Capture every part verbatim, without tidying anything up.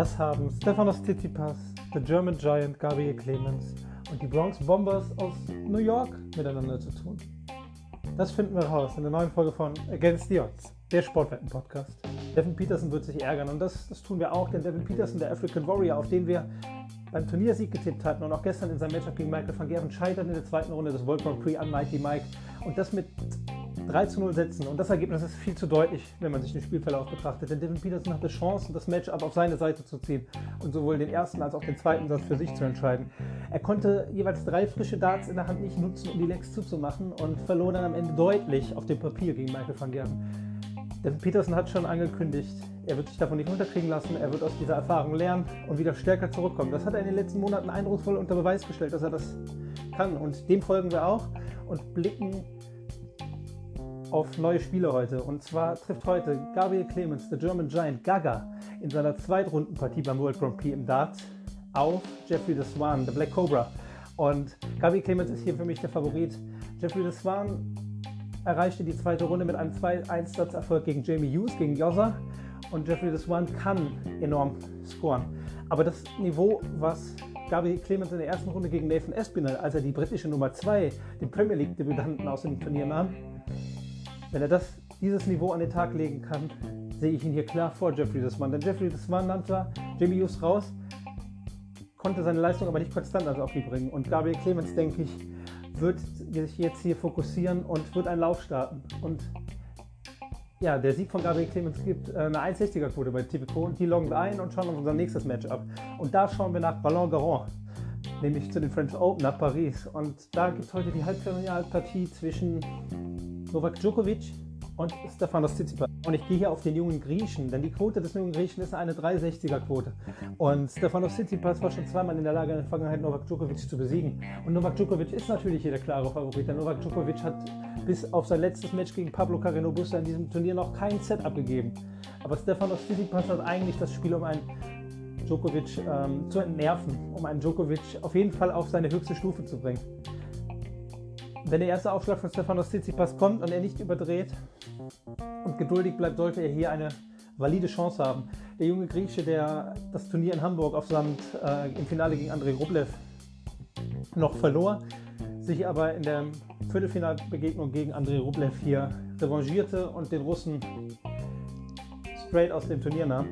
Was haben Stefanos Tsitsipas, der German Giant Gabriel Clemens und die Bronx Bombers aus New York miteinander zu tun? Das finden wir raus in der neuen Folge von Against the Odds, der Sportwetten-Podcast. Devin Peterson wird sich ärgern und das, das tun wir auch, denn Devin Peterson, der African Warrior, auf den wir beim Turniersieg getippt hatten und auch gestern in seinem Matchup gegen Michael van Gerwen, scheitert in der zweiten Runde des World Grand Prix an Mighty Mike und das mit drei zu null Sätzen. Und das Ergebnis ist viel zu deutlich, wenn man sich den Spielverlauf betrachtet. Denn Devin Peterson hatte Chancen, das Matchup auf seine Seite zu ziehen und sowohl den ersten als auch den zweiten Satz für sich zu entscheiden. Er konnte jeweils drei frische Darts in der Hand nicht nutzen, um die Legs zuzumachen und verlor dann am Ende deutlich auf dem Papier gegen Michael van Gerwen. Devin Peterson hat schon angekündigt, er wird sich davon nicht unterkriegen lassen, er wird aus dieser Erfahrung lernen und wieder stärker zurückkommen. Das hat er in den letzten Monaten eindrucksvoll unter Beweis gestellt, dass er das kann. Und dem folgen wir auch und blicken auf neue Spiele heute. Und zwar trifft heute Gabriel Clemens, der German Giant Gaga, in seiner Zweitrundenpartie beim World Grand Prix im Dart auf Jeffrey the Swan, der Black Cobra. Und Gabriel Clemens ist hier für mich der Favorit. Jeffrey the Swan erreichte die zweite Runde mit einem zwei eins Satzerfolg gegen Jamie Hughes, gegen Jozza. Und Jeffrey the Swan kann enorm scoren. Aber das Niveau, was Gabriel Clemens in der ersten Runde gegen Nathan Espinel, als er die britische Nummer zwei, den Premier League-Debütanten aus dem Turnier nahm, wenn er das, dieses Niveau an den Tag legen kann, sehe ich ihn hier klar vor Jeffrey the Swan. Denn Jeffrey the Swan nahm zwar Jamie Hughes raus, konnte seine Leistung aber nicht konstant also auf die bringen. Und Gabriel Clemens, denke ich, wird sich jetzt hier fokussieren und wird einen Lauf starten. Und ja, der Sieg von Gabriel Clemens gibt eine eins Komma sechziger Quote bei Tipico und die loggen wir ein und schauen uns unser nächstes Match ab. Und da schauen wir nach Ballon-Garant, nämlich zu den French Open nach Paris. Und da gibt es heute die Halbfinalpartie zwischen Novak Djokovic und Stefanos Tsitsipas. Und ich gehe hier auf den jungen Griechen, denn die Quote des jungen Griechen ist eine drei Komma sechziger Quote. Und Stefanos Tsitsipas war schon zweimal in der Lage, in der Vergangenheit Novak Djokovic zu besiegen. Und Novak Djokovic ist natürlich hier der klare Favorit, denn Novak Djokovic hat bis auf sein letztes Match gegen Pablo Carreño Busta in diesem Turnier noch kein Set abgegeben. Aber Stefanos Tsitsipas hat eigentlich das Spiel, um einen Djokovic ähm, zu entnerven, um einen Djokovic auf jeden Fall auf seine höchste Stufe zu bringen. Wenn der erste Aufschlag von Stefanos Tsitsipas kommt und er nicht überdreht und geduldig bleibt, sollte er hier eine valide Chance haben. Der junge Grieche, der das Turnier in Hamburg auf Sand äh, im Finale gegen Andrei Rublev noch verlor, sich aber in der Viertelfinalbegegnung gegen Andrei Rublev hier revanchierte und den Russen straight aus dem Turnier nahm,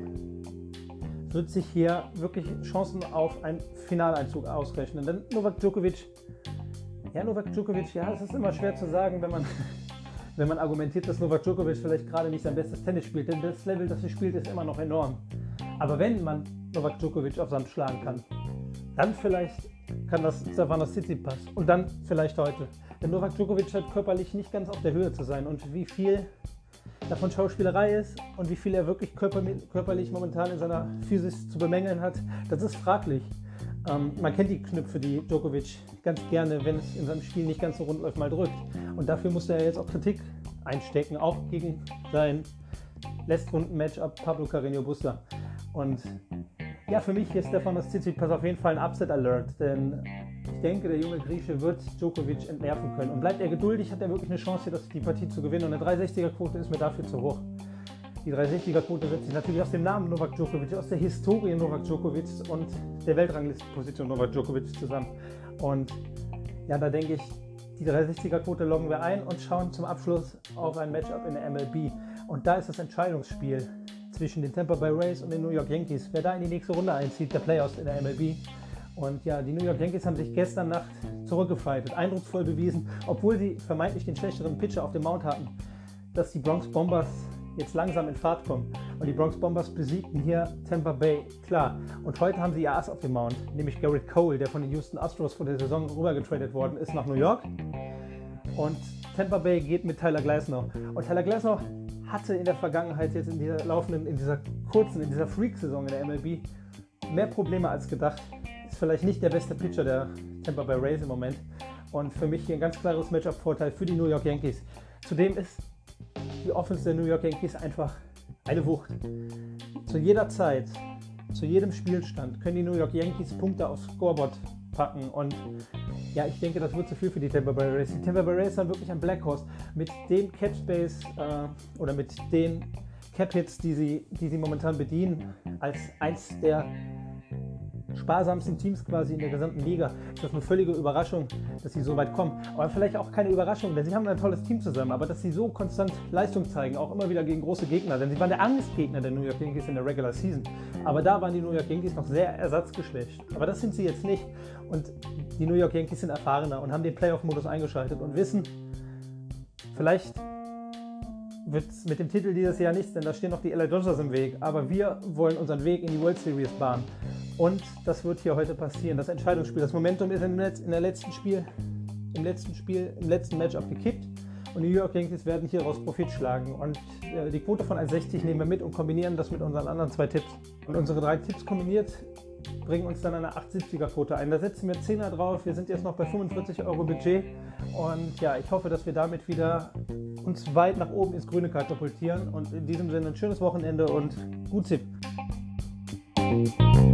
wird sich hier wirklich Chancen auf einen Finaleinzug ausrechnen. Denn Novak Djokovic Ja, Novak Djokovic, ja, es ist immer schwer zu sagen, wenn man, wenn man argumentiert, dass Novak Djokovic vielleicht gerade nicht sein bestes Tennis spielt, denn das Level, das er spielt, ist immer noch enorm. Aber wenn man Novak Djokovic auf Sand schlagen kann, dann vielleicht kann das Stefanos Tsitsipas und dann vielleicht heute. Denn Novak Djokovic scheint körperlich nicht ganz auf der Höhe zu sein und wie viel davon Schauspielerei ist und wie viel er wirklich körperlich momentan in seiner Physis zu bemängeln hat, das ist fraglich. Ähm, man kennt die Knöpfe, die Djokovic ganz gerne, wenn es in seinem Spiel nicht ganz so rund läuft, mal drückt. Und dafür musste er jetzt auch Kritik einstecken, auch gegen sein Letztrunden-Matchup Pablo Carreño Busta. Und ja, für mich ist Stefanos Tsitsipas auf jeden Fall ein Upset-Alert, denn ich denke, der junge Grieche wird Djokovic entnerven können. Und bleibt er geduldig, hat er wirklich eine Chance, hier die Partie zu gewinnen. Und eine drei Komma sechziger Quote ist mir dafür zu hoch. Die drei Komma sechziger Quote setzt sich natürlich aus dem Namen Novak Djokovic, aus der Historie Novak Djokovic und der Weltranglistenposition Novak Djokovic zusammen. Und ja, da denke ich, die drei Komma sechziger Quote loggen wir ein und schauen zum Abschluss auf ein Matchup in der M L B. Und da ist das Entscheidungsspiel zwischen den Tampa Bay Rays und den New York Yankees. Wer da in die nächste Runde einzieht, der Playoffs in der M L B. Und ja, die New York Yankees haben sich gestern Nacht zurückgefightet, eindrucksvoll bewiesen, obwohl sie vermeintlich den schlechteren Pitcher auf dem Mount hatten, dass die Bronx Bombers jetzt langsam in Fahrt kommen. Und die Bronx Bombers besiegten hier Tampa Bay, klar. Und heute haben sie ihr Ass auf dem Mount, nämlich Garrett Cole, der von den Houston Astros vor der Saison rübergetradet worden ist nach New York. Und Tampa Bay geht mit Tyler Glasnow. Und Tyler Glasnow hatte in der Vergangenheit jetzt in dieser laufenden, in dieser kurzen, in dieser Freak-Saison in der M L B mehr Probleme als gedacht. Ist vielleicht nicht der beste Pitcher der Tampa Bay Rays im Moment. Und für mich hier ein ganz klares Matchup-Vorteil für die New York Yankees. Zudem ist die Offense der New York Yankees einfach eine Wucht. Zu jeder Zeit, zu jedem Spielstand können die New York Yankees Punkte aufs Scoreboard packen und ja, ich denke, das wird zu viel für die Tampa Bay Rays. Die Tampa Bay Rays haben wirklich ein Black Horse mit dem Catch Space äh, oder mit den Cap-Hits, die sie, die sie momentan bedienen, als eins der sparsamsten Teams quasi in der gesamten Liga, ist das eine völlige Überraschung, dass sie so weit kommen. Aber vielleicht auch keine Überraschung, denn sie haben ein tolles Team zusammen, aber dass sie so konstant Leistung zeigen, auch immer wieder gegen große Gegner, denn sie waren der Angstgegner der New York Yankees in der Regular Season. Aber da waren die New York Yankees noch sehr ersatzgeschwächt. Aber das sind sie jetzt nicht. Und die New York Yankees sind erfahrener und haben den Playoff-Modus eingeschaltet und wissen, vielleicht wird es mit dem Titel dieses Jahr nichts, denn da stehen noch die L A Dodgers im Weg. Aber wir wollen unseren Weg in die World Series bahnen. Und das wird hier heute passieren. Das Entscheidungsspiel, das Momentum ist im, Letz-, in der letzten Spiel, im letzten Spiel, im letzten Matchup gekippt. Und die New York Yankees werden hieraus Profit schlagen. Und äh, die Quote von eins Komma sechzig nehmen wir mit und kombinieren das mit unseren anderen zwei Tipps. Und unsere drei Tipps kombiniert bringen uns dann eine acht Komma siebziger Quote ein. Da setzen wir Zehner drauf. Wir sind jetzt noch bei fünfundvierzig Euro Budget. Und ja, ich hoffe, dass wir damit wieder uns weit nach oben ins Grüne katapultieren. Und in diesem Sinne ein schönes Wochenende und gut Tipp.